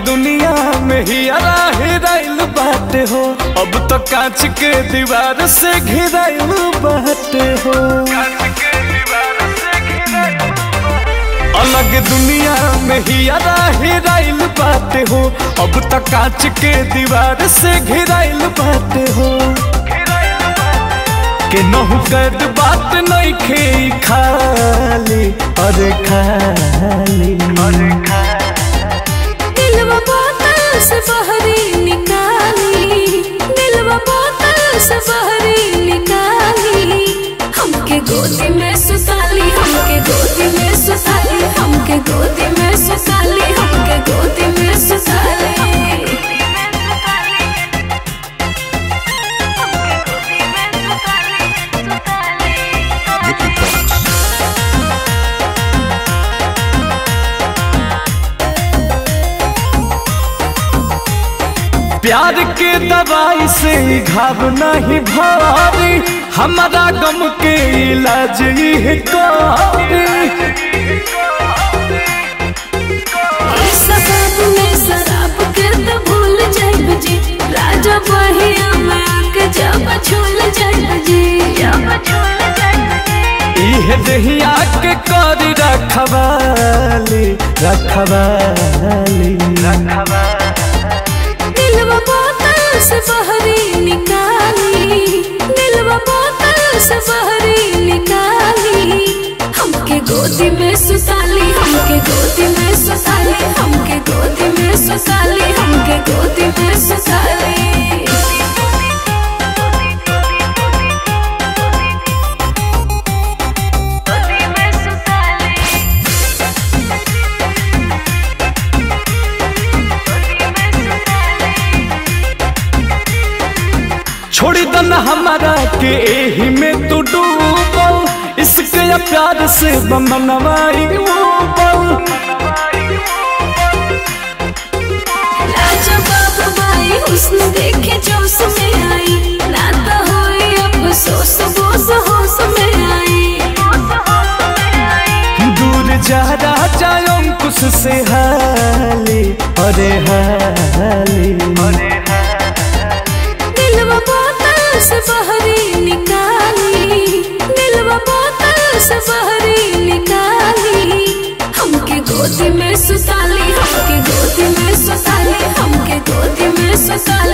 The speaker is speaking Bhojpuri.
दुनिया में ही हेराइल बाटे हो। अब तो कांच के दीवार से घिराइल बाटे हो। अलग दुनिया में ही हेराइल बाटे हो। अब तो कांच के दीवार से घिराइल बाटे हो। के नहु कर बात नहीं खे खाली अरे खाली दिलवा बोतल से बहरी निकाली, दिलवा बोतल से बहरी निकाली। हमके गोदी में सुसाली, हमके गोदी में सुसाली, हमके गोदी में सुसाली, हमके गोदी में सुसाली। प्यार के दवाई से घाव नहीं भारी, हमारा गम के इलाज ही कारी। शराब में शराब के तो भूल जाइब जी, राजा बहिया में आके जब छूल जाइब जी, जब छूल जाइब जी। इह दहिया के कर रखवाली रखवाली रखवाली। दिलवा बोतल से बहरी निकाली, दिलवा बोतल से बहरी निकाली। हमके गोदी में सुसाली, हमके गोदी में सुसाली, हमके गोदी में सुसाली, हमके गोदी में सुसाली। छोड़ी दन हमारा के एही में तू डूबल, इसके प्यार से बमनवाई राजा बाबा भाई हुस्न देखे जोश में आई, ना तो होई अफसोस बोस होश में आई। दूर जा राजा अंकुश से हाली अरे हाली। दिलवा बोतल से बहरी निकाली, दिलवा बोतल से बहरी निकाली। हमके गोदी में सुसाली, हमके गोदी में सुसाली, हमके गोदी में सुसाली।